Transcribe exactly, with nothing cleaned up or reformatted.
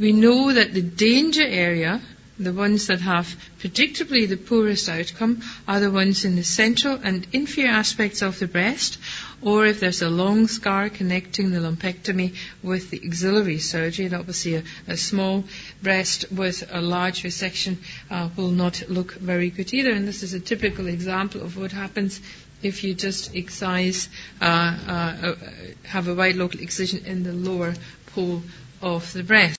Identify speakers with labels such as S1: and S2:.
S1: We know that the danger area, the ones that have predictably the poorest outcome, are the ones in the central and inferior aspects of the breast, or if there's a long scar connecting the lumpectomy with the axillary surgery. And obviously a, a small breast with a large resection uh, will not look very good either. And this is a typical example of what happens if you just excise, uh, uh, uh, have a wide local excision in the lower pole of the breast.